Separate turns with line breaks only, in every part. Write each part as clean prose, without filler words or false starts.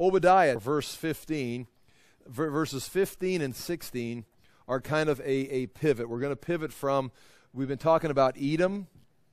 Obadiah, verse 15, verses 15 and 16 are kind of a pivot. We're going to pivot from, we've been talking about Edom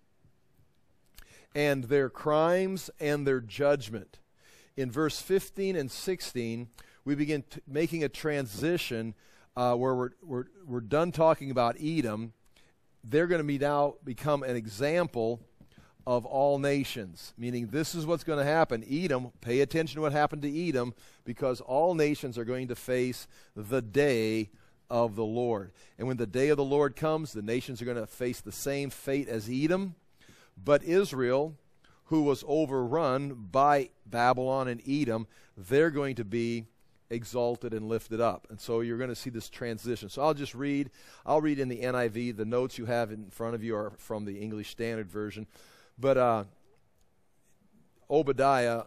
and their crimes and their judgment. In verse 15 and 16, we begin making a transition where we're done talking about Edom. They're going to now become an example of all nations, meaning this is what's going to happen. Edom, pay attention to what happened to Edom, because all nations are going to face the day of the Lord. And when the day of the Lord comes, the nations are going to face the same fate as Edom. But Israel, who was overrun by Babylon and Edom, they're going to be exalted and lifted up. And so you're going to see this transition. So I'll read in the NIV. The notes you have in front of you are from the English Standard Version. But Obadiah,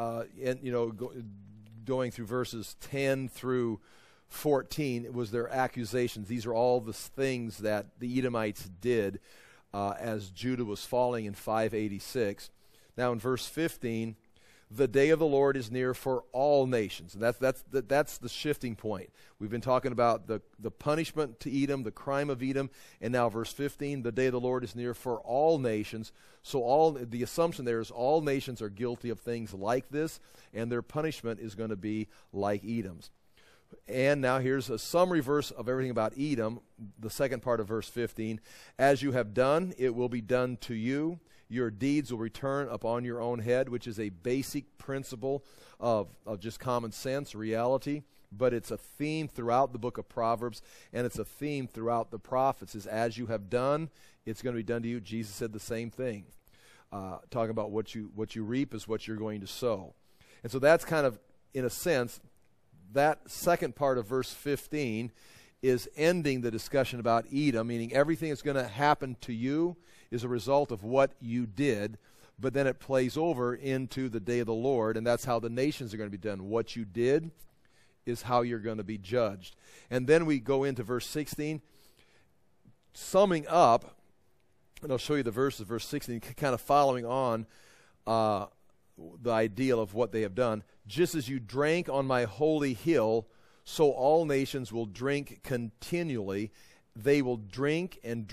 going through verses 10 through 14, it was their accusations. These are all the things that the Edomites did as Judah was falling in 586. Now in verse 15, the day of the Lord is near for all nations. And that's the shifting point. We've been talking about the punishment to Edom, the crime of Edom, and now verse 15, the day of the Lord is near for all nations. So the assumption there is all nations are guilty of things like this, and their punishment is going to be like Edom's. And now here's a summary verse of everything about Edom, the second part of verse 15. As you have done, it will be done to you. Your deeds will return upon your own head, which is a basic principle of just common sense, reality. But it's a theme throughout the book of Proverbs, and it's a theme throughout the prophets, is as you have done, it's going to be done to you. Jesus said the same thing. Talking about what you reap is what you're going to sow. And so that's kind of, in a sense, that second part of verse 15 is ending the discussion about Edom, meaning everything that's going to happen to you is a result of what you did, but then it plays over into the day of the Lord, and that's how the nations are going to be done. What you did is how you're going to be judged. And then we go into verse 16, summing up, and I'll show you the verses, verse 16, kind of following on the ideal of what they have done. Just as you drank on my holy hill, so all nations will drink continually. They will drink and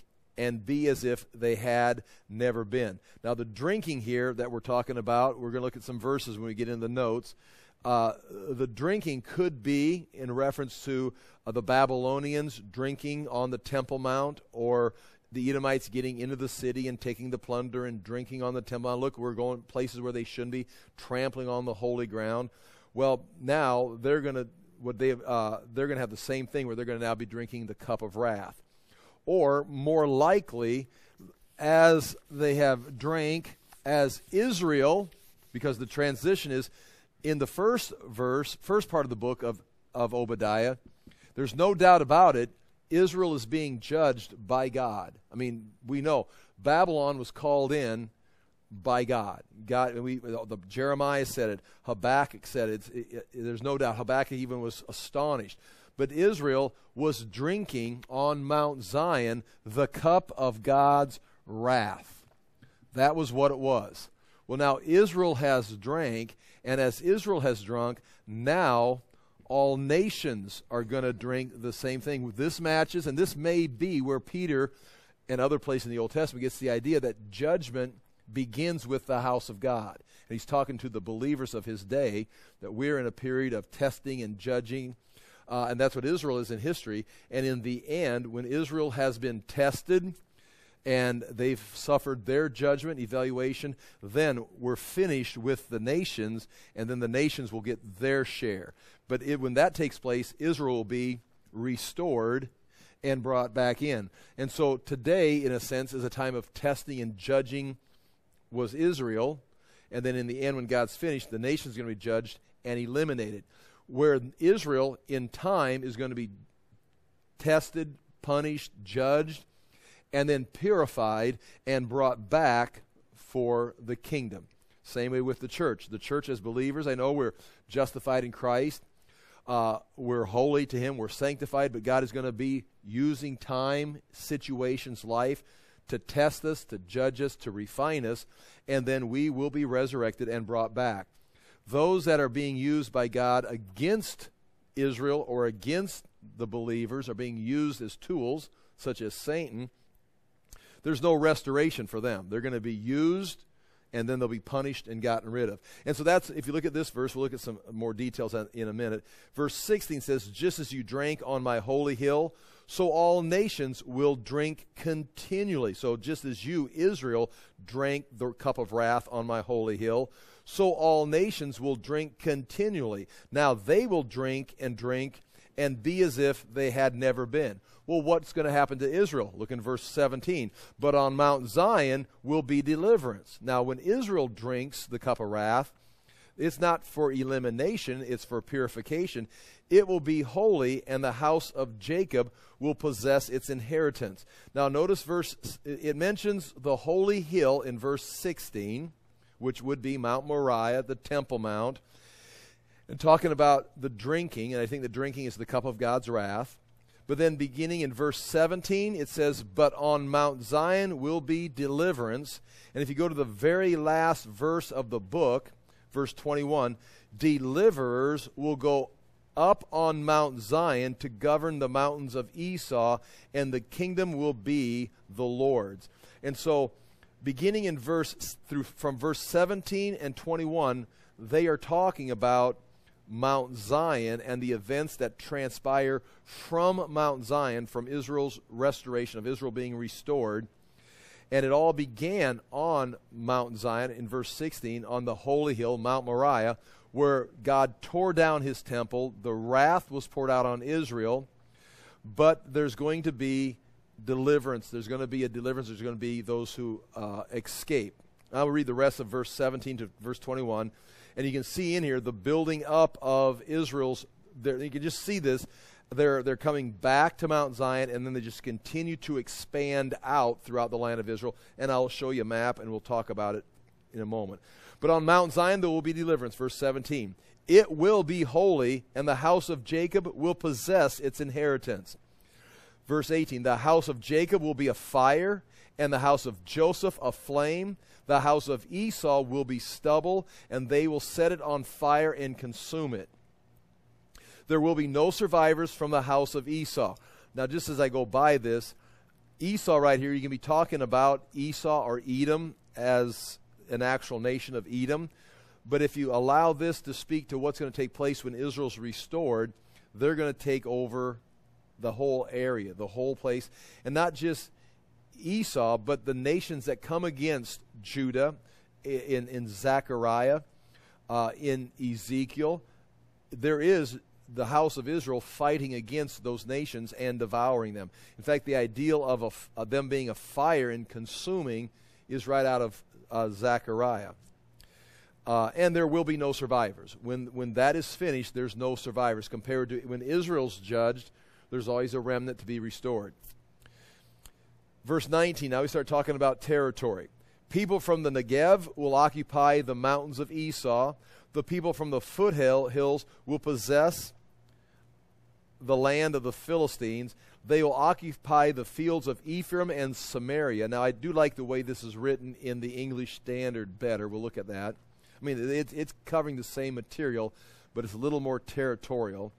be as if they had never been. Now the drinking here that we're talking about, we're going to look at some verses when we get into the notes. The drinking could be in reference to the Babylonians drinking on the Temple Mount, or the Edomites getting into the city and taking the plunder and drinking on the Temple Mount. Look, we're going places where they shouldn't be, trampling on the holy ground. Well, now they're going to have the same thing, where they're going to now be drinking the cup of wrath. Or more likely, as they have drank as Israel, because the transition is in the first part of the book of Obadiah, there's no doubt about it, Israel is being judged by God. I mean, we know Babylon was called in by God. Jeremiah said it. Habakkuk said it. There's no doubt. Habakkuk even was astonished. But Israel was drinking on Mount Zion the cup of God's wrath. That was what it was. Well, now Israel has drank, and as Israel has drunk, now all nations are going to drink the same thing. This matches, and this may be where Peter and other places in the Old Testament gets the idea that judgment begins with the house of God. And he's talking to the believers of his day, that we're in a period of testing and judging, and that's what Israel is in history. And in the end, when Israel has been tested and they've suffered their judgment, evaluation, then we're finished with the nations, and then the nations will get their share. But when that takes place, Israel will be restored and brought back in. And so today, in a sense, is a time of testing and judging was Israel, and then in the end, when God's finished, the nation's going to be judged and eliminated. Where Israel, in time, is going to be tested, punished, judged, and then purified and brought back for the kingdom. Same way with the church. The church as believers, I know we're justified in Christ. We're holy to Him. We're sanctified, but God is going to be using time, situations, life to test us, to judge us, to refine us, and then we will be resurrected and brought back. those that are being used by God against Israel or against the believers are being used as tools, such as Satan. There's no restoration for them. They're going to be used, and then they'll be punished and gotten rid of. And so that's, if you look at this verse, we'll look at some more details in a minute. Verse 16 says, just as you drank on my holy hill, so all nations will drink continually. So just as you, Israel, drank the cup of wrath on my holy hill, so all nations will drink continually. Now they will drink and be as if they had never been. Well, what's going to happen to Israel? Look in verse 17. But on Mount Zion will be deliverance. Now, when Israel drinks the cup of wrath, it's not for elimination, it's for purification. It will be holy, and the house of Jacob will possess its inheritance. Now, notice it mentions the holy hill in verse 16, which would be Mount Moriah, the Temple Mount, and talking about the drinking, and I think the drinking is the cup of God's wrath. But then beginning in verse 17, it says, but on Mount Zion will be deliverance. And if you go to the very last verse of the book, verse 21, deliverers will go up on Mount Zion to govern the mountains of Esau, and the kingdom will be the Lord's. And so beginning in from verse 17 and 21, they are talking about Mount Zion and the events that transpire from Mount Zion, from Israel's restoration, of Israel being restored. And it all began on Mount Zion in verse 16, on the holy hill, Mount Moriah, where God tore down his temple. The wrath was poured out on Israel, but there's going to be deliverance. There's going to be a deliverance. There's going to be those who escape. I'll read the rest of verse 17 to verse 21. And you can see in here the building up of Israel's, you can just see this. They're coming back to Mount Zion, and then they just continue to expand out throughout the land of Israel. And I'll show you a map, and we'll talk about it in a moment. But on Mount Zion there will be deliverance, verse 17. It will be holy, and the house of Jacob will possess its inheritance. Verse 18, the house of Jacob will be a fire, and the house of Joseph a flame. The house of Esau will be stubble, and they will set it on fire and consume it. There will be no survivors from the house of Esau. Now, just as I go by this, Esau right here, you can be talking about Esau or Edom as an actual nation of Edom. But if you allow this to speak to what's going to take place when Israel's restored, they're going to take over the whole area, the whole place. And not just Esau, but the nations that come against Judah in Zechariah, in Ezekiel. There is the house of Israel fighting against those nations and devouring them. In fact, the ideal of them being a fire and consuming is right out of Zechariah. And there will be no survivors. When that is finished, there's no survivors. Compared to when Israel's judged, there's always a remnant to be restored. Verse 19, now we start talking about territory. People from the Negev will occupy the mountains of Esau. The people from the foothills will possess the land of the Philistines. They will occupy the fields of Ephraim and Samaria. Now, I do like the way this is written in the English Standard better. We'll look at that. I mean, it's covering the same material, but it's a little more territorial.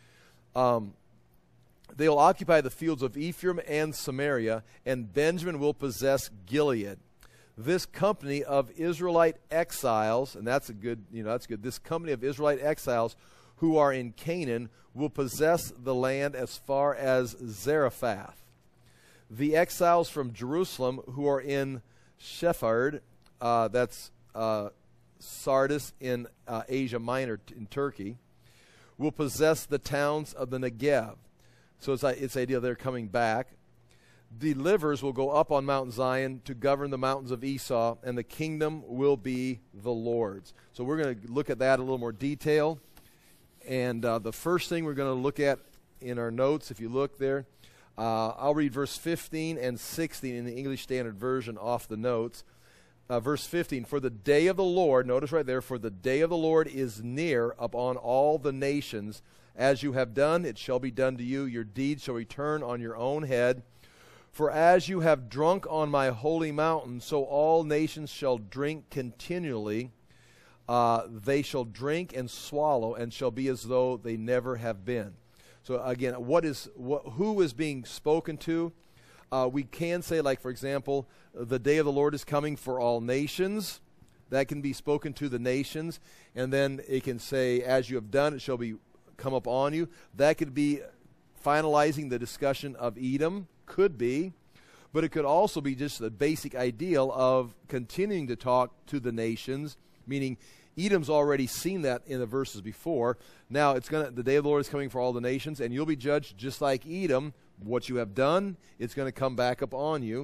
They will occupy the fields of Ephraim and Samaria, and Benjamin will possess Gilead. This company of Israelite exiles, and that's good. This company of Israelite exiles who are in Canaan will possess the land as far as Zarephath. The exiles from Jerusalem who are in Shepherd, that's Sardis in Asia Minor in Turkey, will possess the towns of the Negev. So it's the idea they're coming back. Deliverers will go up on Mount Zion to govern the mountains of Esau, and the kingdom will be the Lord's. So we're going to look at that in a little more detail. And the first thing we're going to look at in our notes, if you look there, I'll read verse 15 and 16 in the English Standard Version off the notes. Verse 15, for the day of the Lord, notice right there, for the day of the Lord is near upon all the nations. As you have done, it shall be done to you. Your deeds shall return on your own head. For as you have drunk on my holy mountain, so all nations shall drink continually. they shall drink and swallow and shall be as though they never have been. So again, who is being spoken to? We can say, like, for example, the day of the Lord is coming for all nations. That can be spoken to the nations. And then it can say, as you have done, it shall be come upon you. That could be finalizing the discussion of Edom. Could be. But it could also be just the basic ideal of continuing to talk to the nations, meaning Edom's already seen that in the verses before. Now the day of the Lord is coming for all the nations, and you'll be judged just like Edom. What you have done, it's going to come back upon you.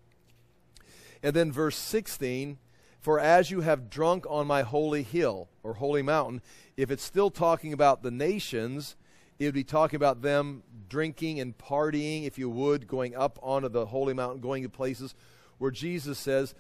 And then verse 16, for as you have drunk on my holy hill, or holy mountain, if it's still talking about the nations, it would be talking about them drinking and partying, if you would, going up onto the holy mountain, going to places where Jesus says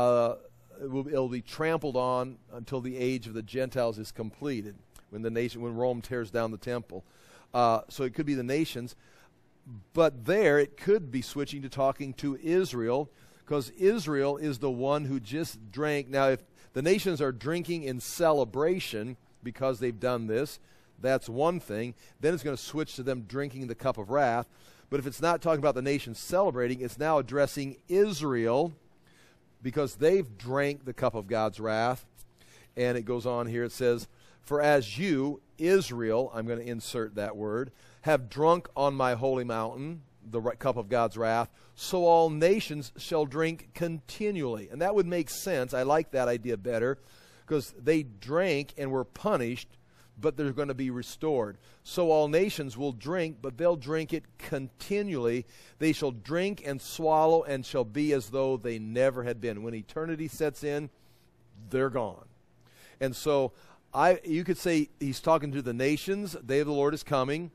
it'll be trampled on until the age of the Gentiles is completed, when Rome tears down the temple. So it could be the nations, but there it could be switching to talking to Israel, because Israel is the one who just drank. Now, if the nations are drinking in celebration because they've done this, that's one thing. Then it's going to switch to them drinking the cup of wrath. But if it's not talking about the nations celebrating, it's now addressing Israel, because they've drank the cup of God's wrath. And it goes on here, it says, for as you, Israel, I'm going to insert that word, have drunk on my holy mountain, the cup of God's wrath, so all nations shall drink continually. And that would make sense. I like that idea better, because they drank and were punished, but they're going to be restored. So all nations will drink, but they'll drink it continually. They shall drink and swallow and shall be as though they never had been. When eternity sets in, they're gone. And so you could say he's talking to the nations. The day of the Lord is coming.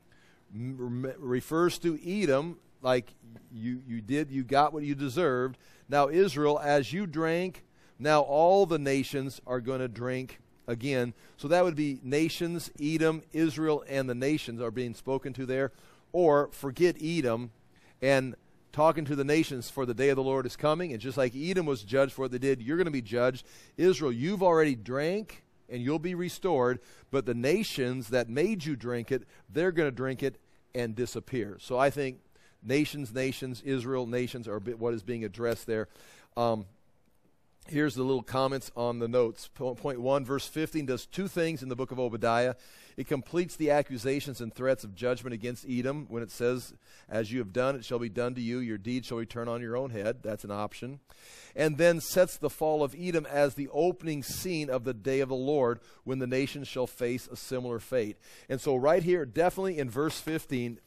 Refers to Edom, like you got what you deserved. Now Israel, as you drank, now all the nations are going to drink again. So that would be nations, Edom, Israel, and the nations are being spoken to there. Or forget Edom and talking to the nations, for the day of the Lord is coming. And just like Edom was judged for what they did, you're going to be judged. Israel, you've already drank and you'll be restored. But the nations that made you drink it, they're going to drink it and disappear. So I think nations, Israel, nations are what is being addressed there. Here's the little comments on the notes. Point 1, verse 15 does two things in the book of Obadiah. It completes the accusations and threats of judgment against Edom when it says, as you have done, it shall be done to you. Your deed shall return on your own head. That's an option. And then sets the fall of Edom as the opening scene of the day of the Lord, when the nations shall face a similar fate. And so right here, definitely in verse 15,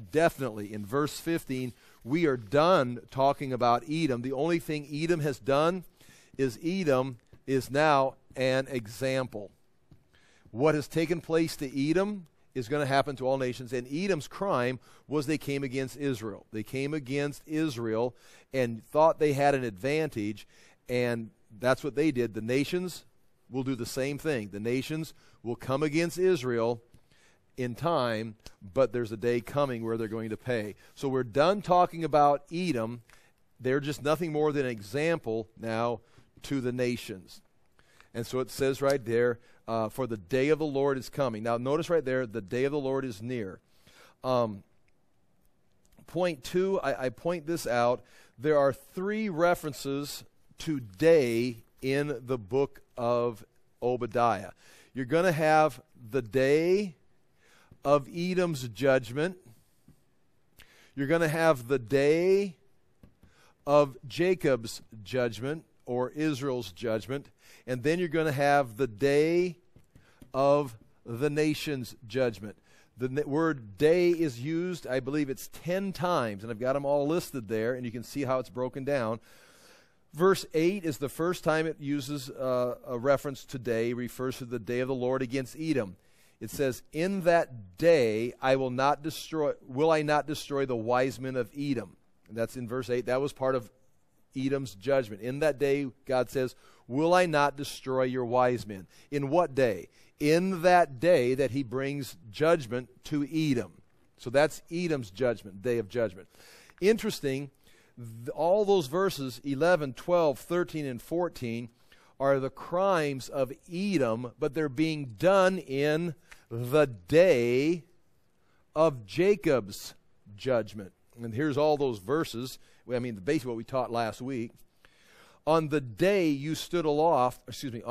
we are done talking about Edom. The only thing Edom has done is Edom is now an example. What has taken place to Edom is going to happen to all nations. And Edom's crime was they came against Israel. They came against Israel and thought they had an advantage, and that's what they did. The nations will do the same thing. The nations will come against Israel in time, but there's a day coming where they're going to pay. So we're done talking about Edom. They're just nothing more than an example now to the nations. And so it says right there, for the day of the Lord is coming. Now notice right there, the day of the Lord is near. Point 2, I point this out. There are 3 references to day in the book of Obadiah. You're going to have the day of Edom's judgment. You're going to have the day of Jacob's judgment, or Israel's judgment, and then you're going to have the day of the nation's judgment. The word day is used, I believe it's 10 times, and I've got them all listed there, and you can see how it's broken down. Verse 8 is the first time it uses a reference to day, refers to the day of the Lord against Edom. It says, in that day will I not destroy the wise men of Edom. And that's in verse 8. That was part of Edom's judgment. In that day, God says, will I not destroy your wise men? In what day? In that day that he brings judgment to Edom. So that's Edom's judgment, day of judgment. Interesting, all those verses, 11, 12, 13, and 14, are the crimes of Edom, but they're being done in the day of Jacob's judgment. And here's all those verses. I mean, basically what we taught last week. On the day you stood aloft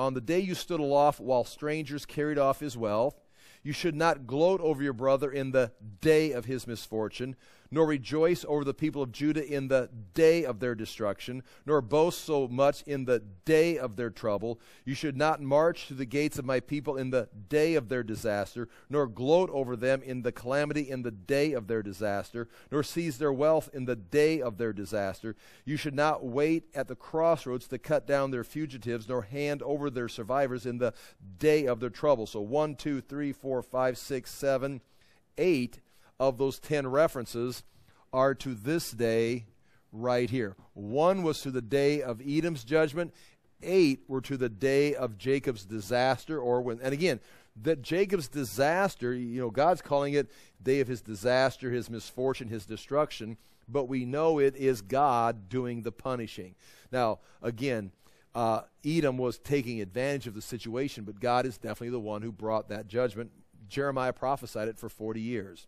while strangers carried off his wealth, you should not gloat over your brother in the day of his misfortune, nor rejoice over the people of Judah in the day of their destruction, nor boast so much in the day of their trouble. You should not march to the gates of my people in the day of their disaster, nor gloat over them in the calamity in the day of their disaster, nor seize their wealth in the day of their disaster. You should not wait at the crossroads to cut down their fugitives, nor hand over their survivors in the day of their trouble. So 1, 2, 3, 4, 5, 6, 7, 8 of those 10 references are to this day right here. 1 was to the day of Edom's judgment. 8 were to the day of Jacob's disaster. And again, that Jacob's disaster, God's calling it day of his disaster, his misfortune, his destruction, but we know it is God doing the punishing. Now, again, Edom was taking advantage of the situation, but God is definitely the one who brought that judgment. Jeremiah prophesied it for 40 years.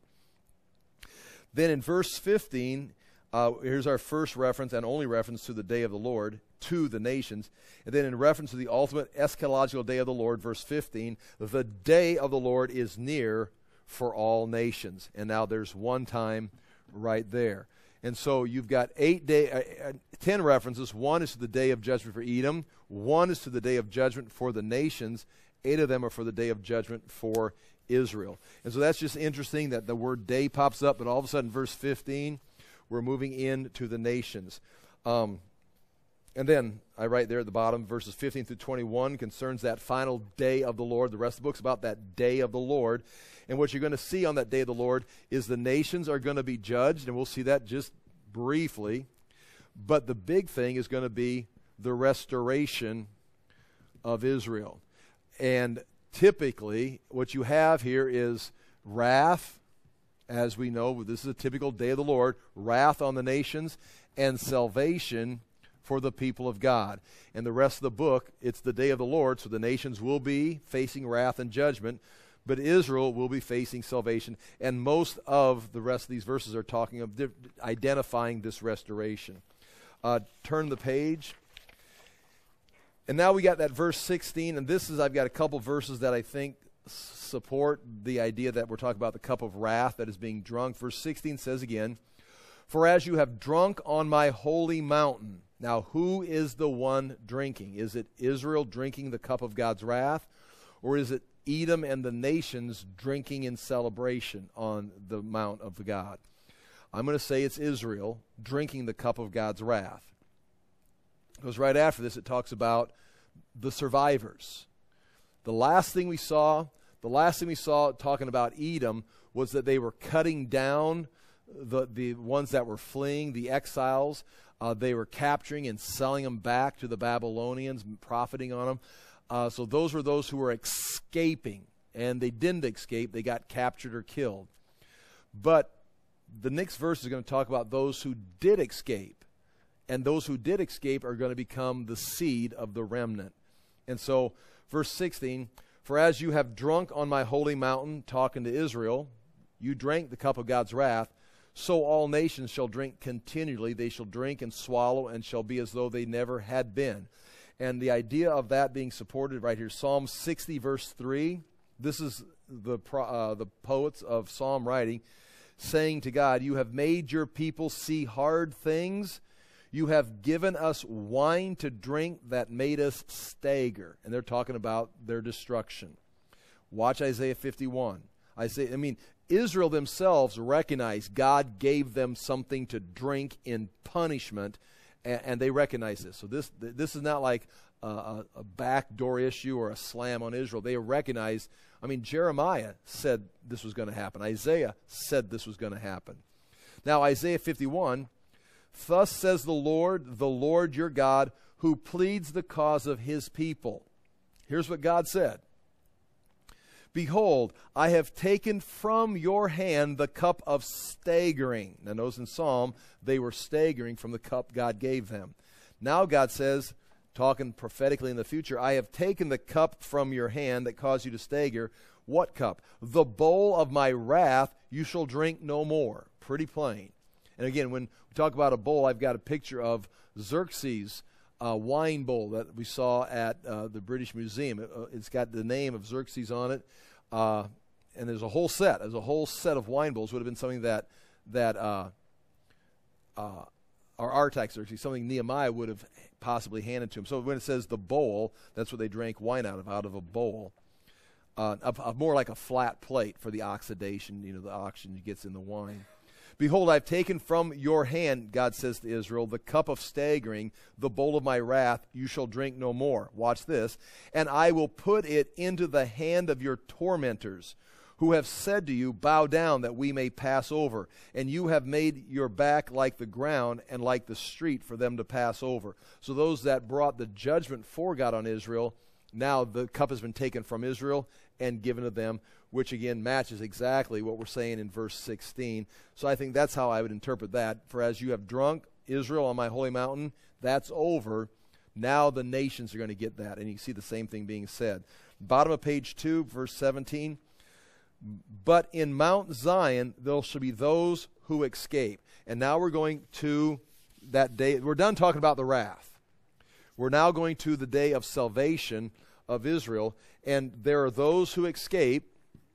Then in verse 15, here's our first reference and only reference to the day of the Lord, to the nations. And then in reference to the ultimate eschatological day of the Lord, verse 15, the day of the Lord is near for all nations. And now there's one time right there. And so you've got 10 references. 1 is to the day of judgment for Edom. 1 is to the day of judgment for the nations. 8 of them are for the day of judgment for Israel. And so that's just interesting that the word day pops up, but all of a sudden, verse 15, we're moving into the nations. And then I write there at the bottom, verses 15 through 21 concerns that final day of the Lord. The rest of the book's about that day of the Lord. And what you're going to see on that day of the Lord is the nations are going to be judged, and we'll see that just briefly. But the big thing is going to be the restoration of Israel. And typically, what you have here is wrath, as we know, this is a typical day of the Lord, wrath on the nations, and salvation for the people of God. And the rest of the book, it's the day of the Lord, so the nations will be facing wrath and judgment, but Israel will be facing salvation. And most of the rest of these verses are talking of identifying this restoration. Turn the page. And now we got that verse 16, and I've got a couple verses that I think support the idea that we're talking about the cup of wrath that is being drunk. Verse 16 says again, "For as you have drunk on my holy mountain." Now, who is the one drinking? Is it Israel drinking the cup of God's wrath, or is it Edom and the nations drinking in celebration on the Mount of God? I'm going to say it's Israel drinking the cup of God's wrath. Because right after this, it talks about the survivors. The last thing we saw talking about Edom was that they were cutting down the ones that were fleeing, the exiles. They were capturing and selling them back to the Babylonians, profiting on them. So those were those who were escaping, and they didn't escape. They got captured or killed. But the next verse is going to talk about those who did escape. And those who did escape are going to become the seed of the remnant. And so, verse 16, "For as you have drunk on my holy mountain," talking to Israel, "you drank the cup of God's wrath, so all nations shall drink continually. They shall drink and swallow and shall be as though they never had been." And the idea of that being supported right here, Psalm 60, verse 3, this is the poets of Psalm writing, saying to God, "You have made your people see hard things. You have given us wine to drink that made us stagger." And they're talking about their destruction. Watch Isaiah 51. Israel themselves recognize God gave them something to drink in punishment, and they recognize this. So this is not like a backdoor issue or a slam on Israel. They recognize, Jeremiah said this was going to happen. Isaiah said this was going to happen. Now, Isaiah 51, "Thus says the Lord your God, who pleads the cause of his people." Here's what God said. "Behold, I have taken from your hand the cup of staggering." Now notice in Psalm, they were staggering from the cup God gave them. Now God says, talking prophetically in the future, I have taken the cup from your hand that caused you to stagger. What cup? The bowl of my wrath you shall drink no more. Pretty plain. And again, when we talk about a bowl, I've got a picture of Xerxes' wine bowl that we saw at the British Museum. It's got the name of Xerxes on it. And there's a whole set. There's a whole set of wine bowls. Would have been something that our Artaxerxes, something Nehemiah would have possibly handed to him. So when it says the bowl, that's what they drank wine out of a bowl. More like a flat plate for the oxidation, the oxygen gets in the wine. Behold, I've taken from your hand, God says to Israel, the cup of staggering, the bowl of my wrath, you shall drink no more. Watch this. And I will put it into the hand of your tormentors, who have said to you, bow down that we may pass over. And you have made your back like the ground and like the street for them to pass over. So those that brought the judgment for God on Israel, now the cup has been taken from Israel and given to them, which again matches exactly what we're saying in verse 16. So I think that's how I would interpret that. For as you have drunk, Israel, on my holy mountain, that's over. Now the nations are going to get that. And you see the same thing being said. Bottom of page 2, verse 17. But in Mount Zion there shall be those who escape. And now we're going to that day. We're done talking about the wrath. We're now going to the day of salvation of Israel. And there are those who escape.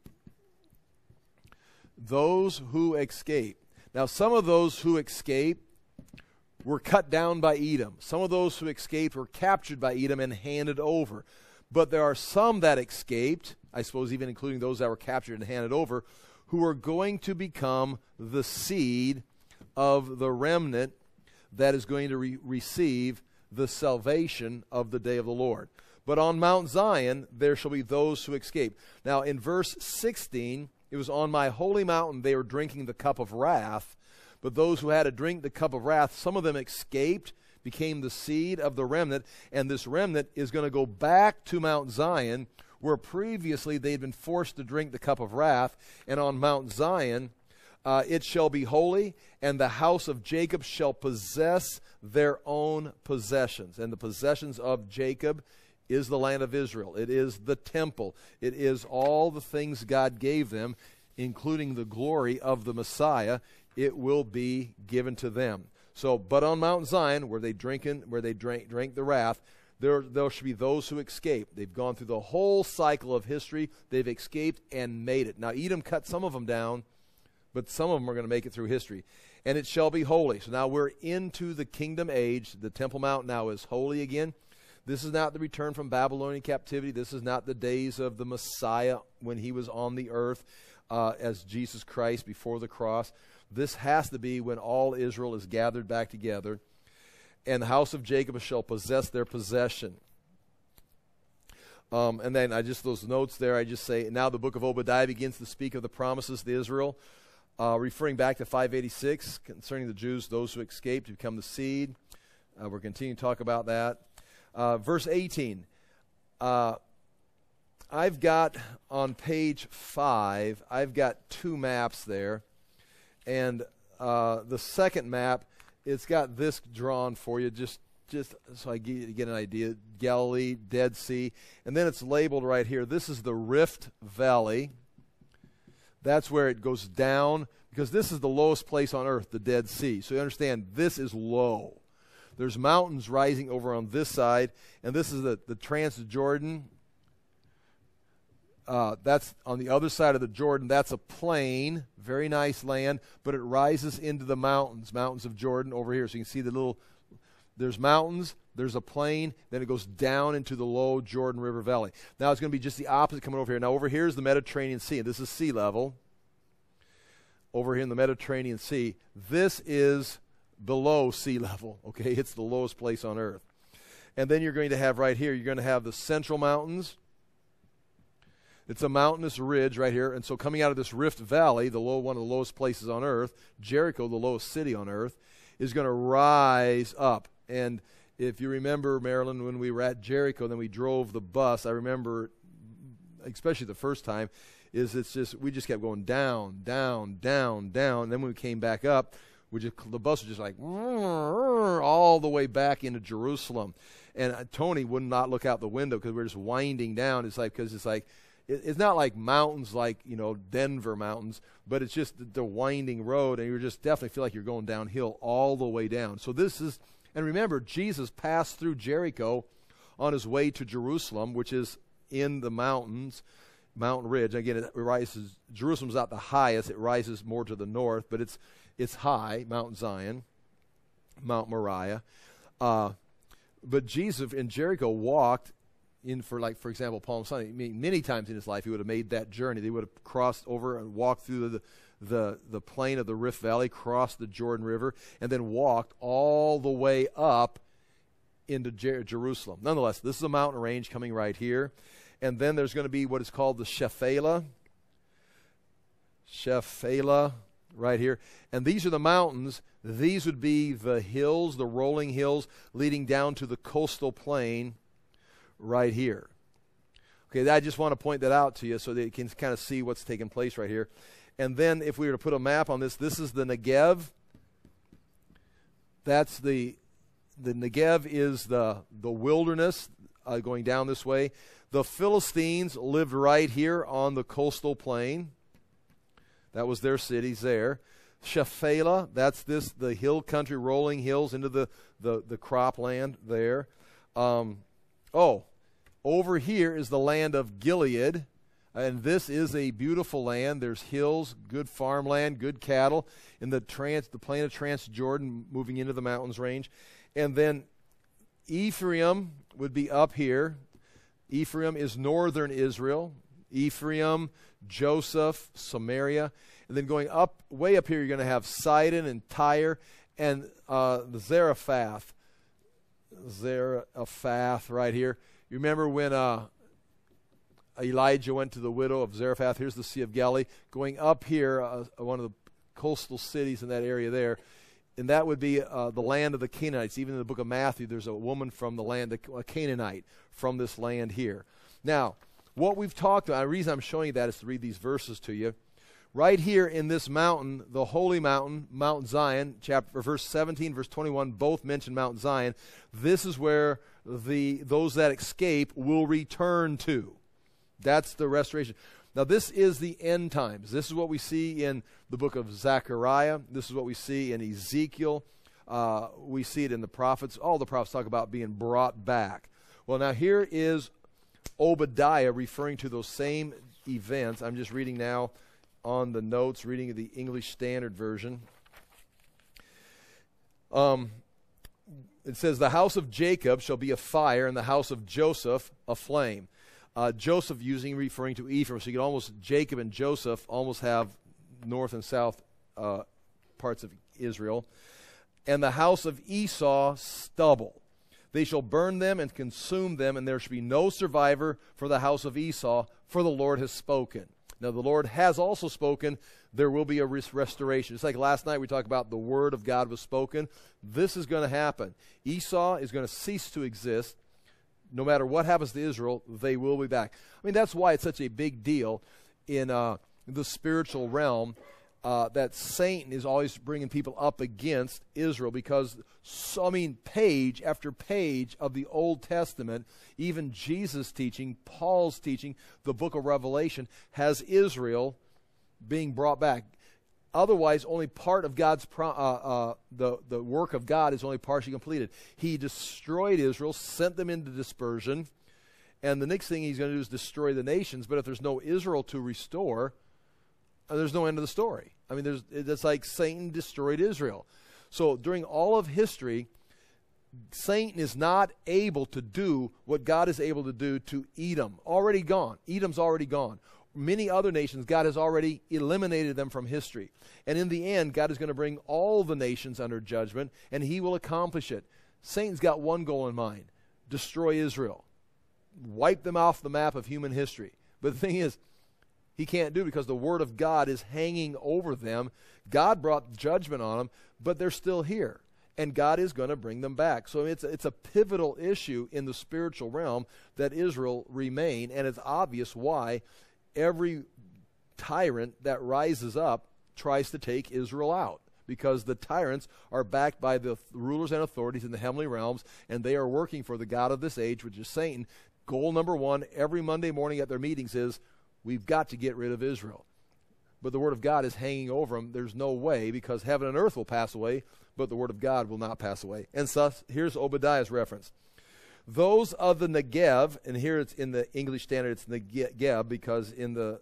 Those who escape. Now some of those who escape were cut down by Edom. Some of those who escaped were captured by Edom and handed over. But there are some that escaped, I suppose even including those that were captured and handed over, who are going to become the seed of the remnant that is going to receive the salvation of the day of the Lord. But on Mount Zion there shall be those who escape. Now in verse 16, it was on my holy mountain they were drinking the cup of wrath. But those who had to drink the cup of wrath, some of them escaped, became the seed of the remnant, and this remnant is going to go back to Mount Zion, where previously they'd been forced to drink the cup of wrath. And on Mount Zion it shall be holy, and the house of Jacob shall possess their own possessions. And the possessions of Jacob is the land of Israel. It is the temple. It is all the things God gave them, including the glory of the Messiah. It will be given to them. So, but on Mount Zion, where they drank the wrath, there shall be those who escape. They've gone through the whole cycle of history. They've escaped and made it. Now, Edom cut some of them down, but some of them are going to make it through history. And it shall be holy. So now we're into the kingdom age. The Temple Mount now is holy again. This is not the return from Babylonian captivity. This is not the days of the Messiah when he was on the earth as Jesus Christ before the cross. This has to be when all Israel is gathered back together. And the house of Jacob shall possess their possession. And then those notes there, I just say, now the book of Obadiah begins to speak of the promises to Israel, referring back to 586 concerning the Jews, those who escaped to become the seed. We're continuing to talk about that. Verse 18. I've got on page 5, I've got 2 maps there. And the second map, it's got this drawn for you, just so I get an idea. Galilee, Dead Sea. And then it's labeled right here. This is the Rift Valley. That's where it goes down, because this is the lowest place on earth, the Dead Sea. So you understand, this is low. There's mountains rising over on this side, and this is the Transjordan. That's on the other side of the Jordan. That's a plain, very nice land, but it rises into the mountains of Jordan over here. So you can see there's mountains, there's a plain, then it goes down into the low Jordan River Valley. Now it's going to be just the opposite coming over here. Now over here is the Mediterranean Sea, and this is sea level. Over here in the Mediterranean Sea, this is below sea level, okay? It's the lowest place on earth. And then you're going to have right here, you're going to have the Central Mountains. It's a mountainous ridge right here. And so coming out of this Rift Valley, one of the lowest places on earth, Jericho, the lowest city on earth, is going to rise up. And if you remember, Marilyn, when we were at Jericho, then we drove the bus, I remember, especially the first time, we just kept going down, down, down, down. And then when we came back up, the bus was just like all the way back into Jerusalem. And Tony would not look out the window because we're just winding down. It's not like mountains like, Denver mountains, but it's just the winding road, and you just definitely feel like you're going downhill all the way down. So and remember, Jesus passed through Jericho on his way to Jerusalem, which is in the mountains, mountain ridge. Again, it rises. Jerusalem's not the highest; it rises more to the north, but it's high, Mount Zion, Mount Moriah. But Jesus in Jericho walked in for example, Palm Sunday. Many times in his life he would have made that journey. They would have crossed over and walked through the plain of the Rift Valley, crossed the Jordan River, and then walked all the way up into Jerusalem. Nonetheless, this is a mountain range coming right here. And then there's going to be what is called the Shephelah right here. And these are the mountains. These would be the hills, the rolling hills, leading down to the coastal plain right here. Okay, I just want to point that out to you so that you can kind of see what's taking place right here. And then if we were to put a map on this is the Negev. That's the Negev is the wilderness going down this way. The Philistines lived right here on the coastal plain. That was their cities there. Shephelah, that's the hill country, rolling hills into the cropland there. Over here is the land of Gilead, and this is a beautiful land. There's hills, good farmland, good cattle in the plain of Transjordan, moving into the mountains range. And then Ephraim would be up here. Ephraim is northern Israel. Ephraim, Joseph, Samaria. And then going way up here, you're going to have Sidon and Tyre and Zarephath. Zarephath right here. You remember when Elijah went to the widow of Zarephath? Here's the Sea of Galilee. Going up here, one of the coastal cities in that area there, and that would be the land of the Canaanites. Even in the book of Matthew, there's a woman from the land, a Canaanite, from this land here. Now, what we've talked about, the reason I'm showing you that is to read these verses to you. Right here in this mountain, the holy mountain, Mount Zion, verse 17, verse 21, both mention Mount Zion. This is where those that escape will return to. That's the restoration. Now, this is the end times. This is what we see in the book of Zechariah. This is what we see in Ezekiel. We see it in the prophets. All the prophets talk about being brought back. Well, now here is Obadiah referring to those same events. I'm just reading now on the notes, reading the English Standard Version. It says, the house of Jacob shall be a fire, and the house of Joseph a flame. Joseph referring to Ephraim, so you can Jacob and Joseph almost have north and south parts of Israel. And the house of Esau stubble. They shall burn them and consume them, and there shall be no survivor for the house of Esau, for the Lord has spoken. Now, the Lord has also spoken. There will be a restoration. It's like last night we talked about the word of God was spoken. This is going to happen. Esau is going to cease to exist. No matter what happens to Israel, they will be back. I mean, that's why it's such a big deal in the spiritual realm that Satan is always bringing people up against Israel, because, page after page of the Old Testament, even Jesus' teaching, Paul's teaching, the book of Revelation, has Israel being brought back. Otherwise, only part of God's the work of God is only partially completed. He destroyed Israel, sent them into dispersion, and the next thing he's going to do is destroy the nations. But if there's no Israel to restore, there's no end of the story. I mean, it's like Satan destroyed Israel. So during all of history, Satan is not able to do what God is able to do to Edom. Already gone. Edom's already gone. Many other nations, God has already eliminated them from history. And in the end, God is going to bring all the nations under judgment, and he will accomplish it. Satan's got one goal in mind: destroy Israel. Wipe them off the map of human history. But the thing is, he can't do it because the word of God is hanging over them. God brought judgment on them, but they're still here. And God is going to bring them back. So it's a pivotal issue in the spiritual realm that Israel remain, and it's obvious why every tyrant that rises up tries to take Israel out, because the tyrants are backed by the rulers and authorities in the heavenly realms, and they are working for the God of this age, which is Satan. Goal number one every Monday morning at their meetings is, we've got to get rid of Israel. But the Word of God is hanging over them. There's no way, because heaven and earth will pass away, but the Word of God will not pass away. And so here's Obadiah's reference. Those of the Negev, and here it's in the English Standard, it's Negev, because in the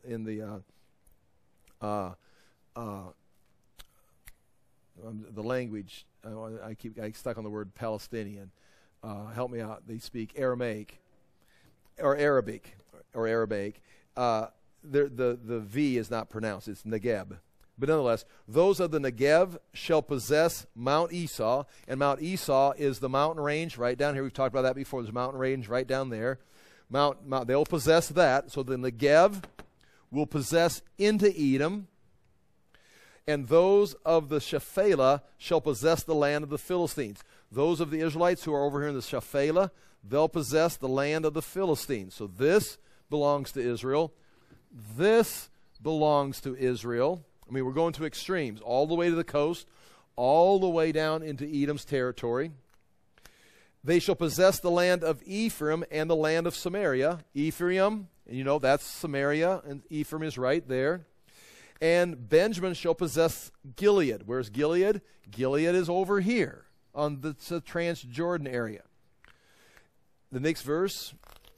language, I get stuck on the word Palestinian. Help me out. They speak Aramaic or Arabic. The V is not pronounced. It's Negeb. But nonetheless, those of the Negev shall possess Mount Esau, and Mount Esau is the mountain range right down here. We've talked about that before. There's a mountain range right down there. They'll possess that. So the Negev will possess into Edom, and those of the Shephelah shall possess the land of the Philistines. Those of the Israelites who are over here in the Shephelah, they'll possess the land of the Philistines. So this belongs to Israel. This belongs to Israel. I mean, we're going to extremes, all the way to the coast, all the way down into Edom's territory. They shall possess the land of Ephraim and the land of Samaria. Ephraim, and you know that's Samaria, and Ephraim is right there. And Benjamin shall possess Gilead. Where's Gilead? Gilead is over here on the Transjordan area. The next verse,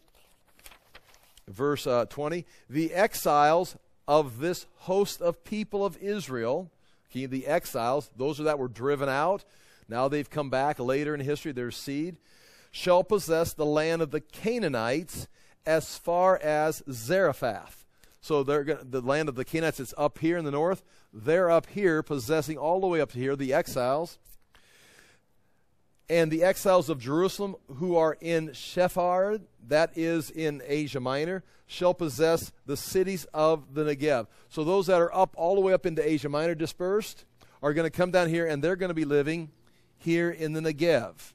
verse 20. The exiles of this host of people of Israel, the exiles, those that were driven out, now they've come back later in history, their seed, shall possess the land of the Canaanites as far as Zarephath. So the land of the Canaanites is up here in the north. They're up here, possessing all the way up to here, the exiles. And the exiles of Jerusalem who are in Shephar, that is in Asia Minor, shall possess the cities of the Negev. So those that are up all the way up into Asia Minor dispersed are going to come down here, and they're going to be living here in the Negev.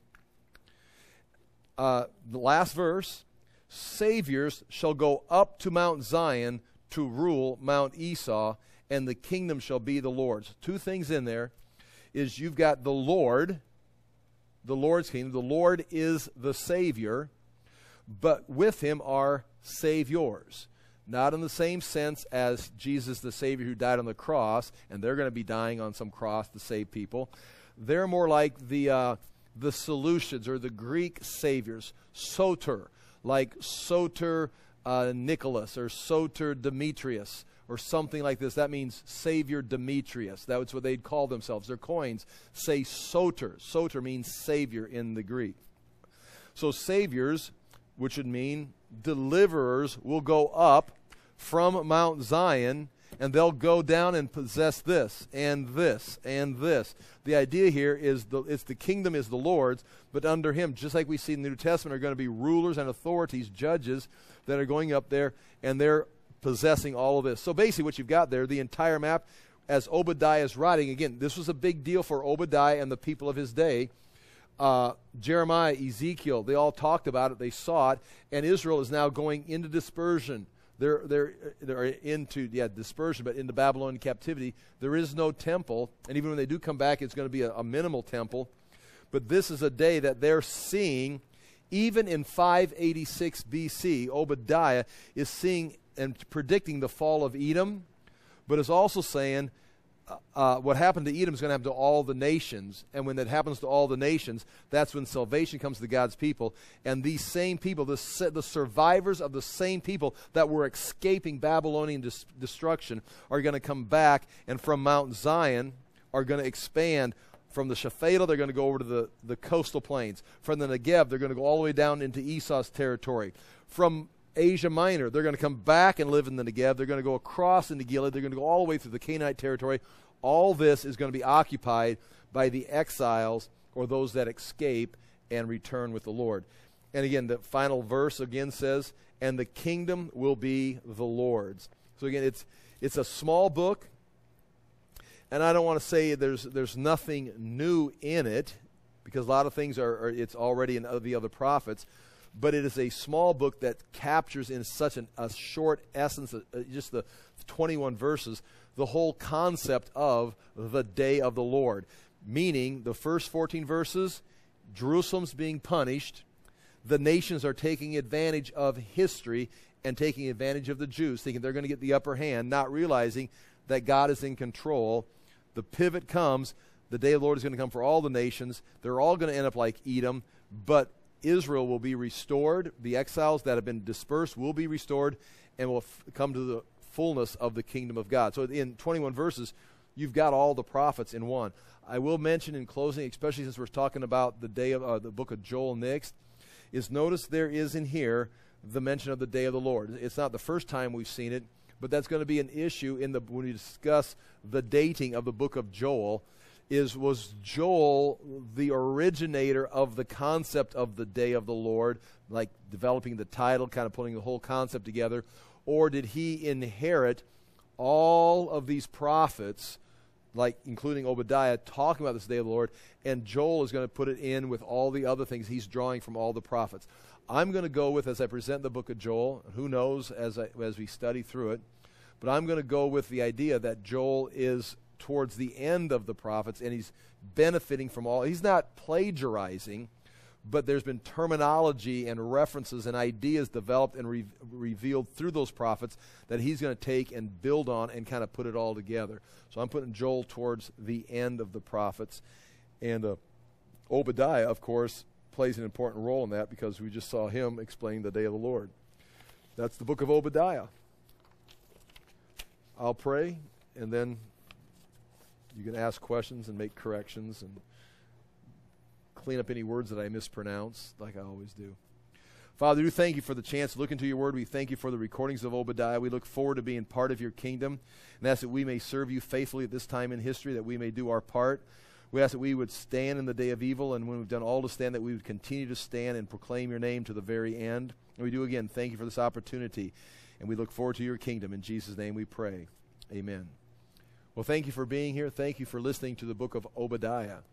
The last verse, saviors shall go up to Mount Zion to rule Mount Esau, and the kingdom shall be the Lord's. Two things in there is you've got the Lord, the Lord's kingdom. The Lord is the Savior, but with him are saviors. Not in the same sense as Jesus the Savior who died on the cross, and they're going to be dying on some cross to save people. They're more like the solutions, or the Greek saviors, soter, like Soter Nicholas or Soter Demetrius or something like this. That means Savior Demetrius. That's what they'd call themselves. Their coins say Soter. Soter means Savior in the Greek. So saviors, which would mean deliverers, will go up from Mount Zion, and they'll go down and possess this and this and this. The idea here is the kingdom is the Lord's, but under him, just like we see in the New Testament, are going to be rulers and authorities, judges that are going up there, and they're possessing all of this. So basically what you've got there, the entire map, as Obadiah is writing, again, this was a big deal for Obadiah and the people of his day. Jeremiah, Ezekiel, they all talked about it, they saw it, and Israel is now going into dispersion. They're into dispersion, but into Babylonian captivity. There is no temple, and even when they do come back, it's going to be a minimal temple. But this is a day that they're seeing, even in 586 BC, Obadiah is seeing and predicting the fall of Edom, but is also saying what happened to Edom is going to happen to all the nations. And when that happens to all the nations, that's when salvation comes to God's people. And these same people, the survivors of the same people that were escaping Babylonian destruction, are going to come back, and from Mount Zion are going to expand. From the Shephelah, they're going to go over to the coastal plains. From the Negev, they're going to go all the way down into Esau's territory. From Asia Minor, they're going to come back and live in the Negev. They're going to go across into Gilead. They're going to go all the way through the Canaanite territory. All this is going to be occupied by the exiles, or those that escape and return with the Lord. And again, the final verse again says, and the kingdom will be the Lord's. So again, it's a small book, and I don't want to say there's nothing new in it, because a lot of things it's already in the other prophets. but it is a small book that captures in such a short essence, just the 21 verses, the whole concept of the day of the Lord. Meaning, the first 14 verses, Jerusalem's being punished. The nations are taking advantage of history and taking advantage of the Jews, thinking they're going to get the upper hand, not realizing that God is in control. The pivot comes. The day of the Lord is going to come for all the nations. They're all going to end up like Edom, but Israel will be restored. The exiles that have been dispersed will be restored and will come to the fullness of the kingdom of God. So in 21 verses, you've got all the prophets in one. I will mention in closing, especially since we're talking about the day of the book of Joel next, is notice there is in here the mention of the day of the Lord. It's not the first time we've seen it, but that's going to be an issue when we discuss the dating of the book of Joel. Was Joel the originator of the concept of the day of the Lord, like developing the title, kind of putting the whole concept together, or did he inherit all of these prophets, like including Obadiah, talking about this day of the Lord, and Joel is going to put it in with all the other things he's drawing from all the prophets? I'm going to go with, as I present the book of Joel, who knows as we study through it, but I'm going to go with the idea that Joel is towards the end of the prophets, and he's benefiting from all. He's not plagiarizing, but there's been terminology and references and ideas developed and revealed through those prophets that he's going to take and build on and kind of put it all together. So I'm putting Joel towards the end of the prophets. And Obadiah, of course, plays an important role in that because we just saw him explain the day of the Lord. That's the book of Obadiah. I'll pray, and then you can ask questions and make corrections and clean up any words that I mispronounce, like I always do. Father, we thank you for the chance to look into your word. We thank you for the recordings of Obadiah. We look forward to being part of your kingdom, and ask that we may serve you faithfully at this time in history, that we may do our part. We ask that we would stand in the day of evil, and when we've done all to stand, that we would continue to stand and proclaim your name to the very end. And we do again thank you for this opportunity, and we look forward to your kingdom. In Jesus' name we pray. Amen. Well, thank you for being here. Thank you for listening to the book of Obadiah.